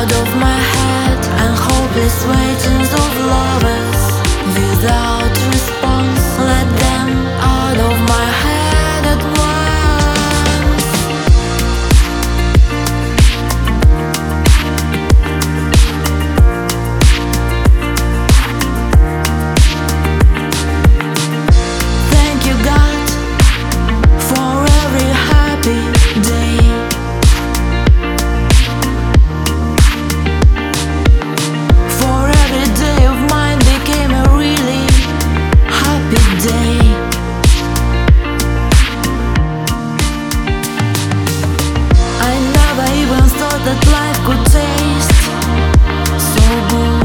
of my head and hopeless waitings of lovers without response. Let them out of my head at once. Thank you, God, for every happy day. That life could taste so good.